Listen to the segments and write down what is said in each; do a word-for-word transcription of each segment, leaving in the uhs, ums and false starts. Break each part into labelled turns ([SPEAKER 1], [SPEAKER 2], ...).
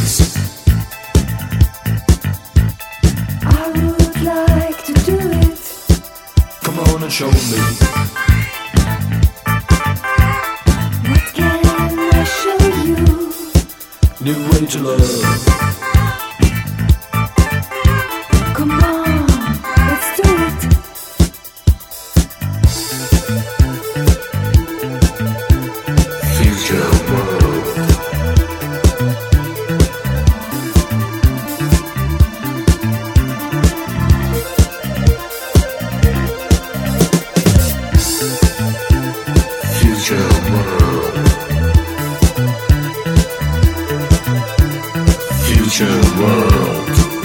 [SPEAKER 1] kiss.
[SPEAKER 2] I would like to do it.
[SPEAKER 1] Come on and show me.
[SPEAKER 2] What can I show you?
[SPEAKER 1] New way to love.
[SPEAKER 2] Come on, let's do it.
[SPEAKER 1] Future world. Future world. Future world.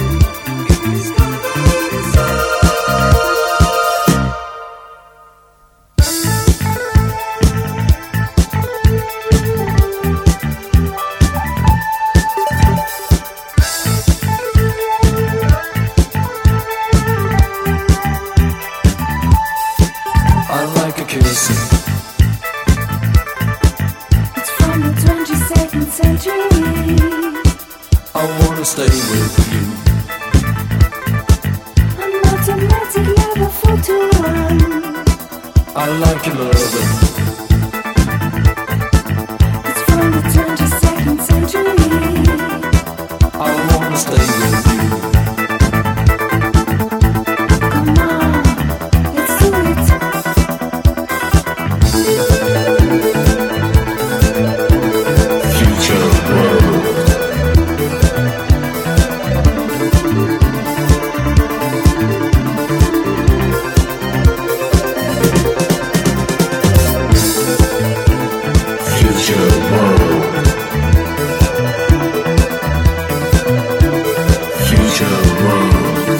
[SPEAKER 1] I like a kiss.
[SPEAKER 2] It's from the twenty-second century.
[SPEAKER 1] I wanna stay with you.
[SPEAKER 2] I'm automatic level four to one.
[SPEAKER 1] I like your loving.
[SPEAKER 2] It's from the twenty-second century.
[SPEAKER 1] I wanna stay with you.
[SPEAKER 2] Come on, let's do it.
[SPEAKER 1] Future world. Future world. Future world.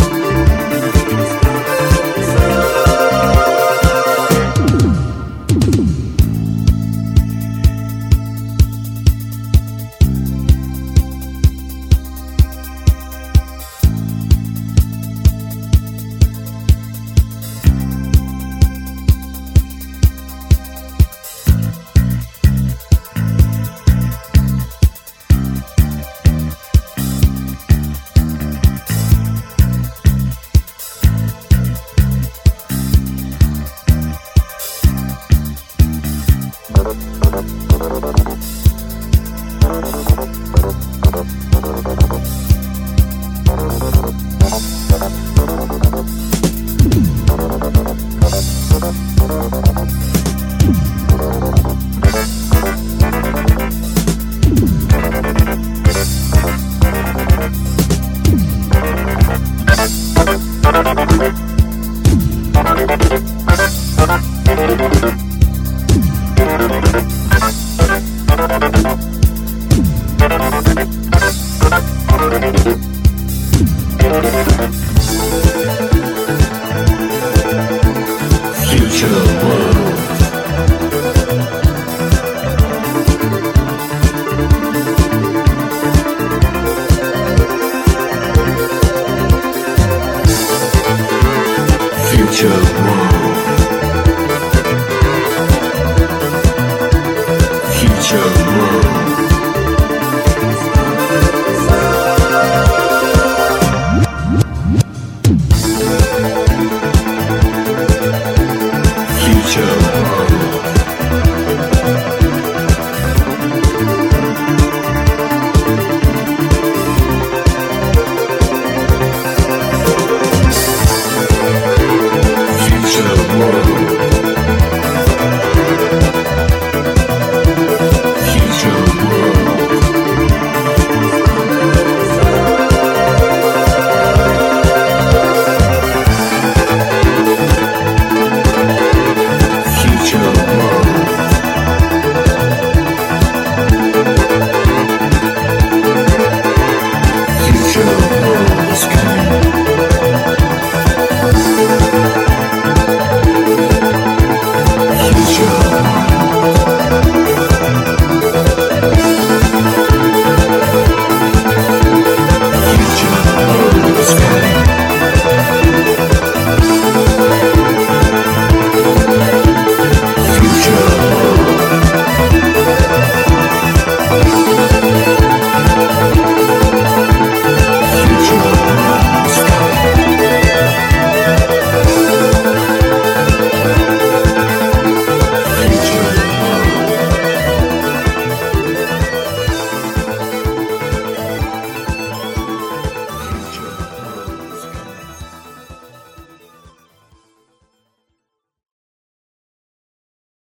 [SPEAKER 1] Future world. Future world. Future world.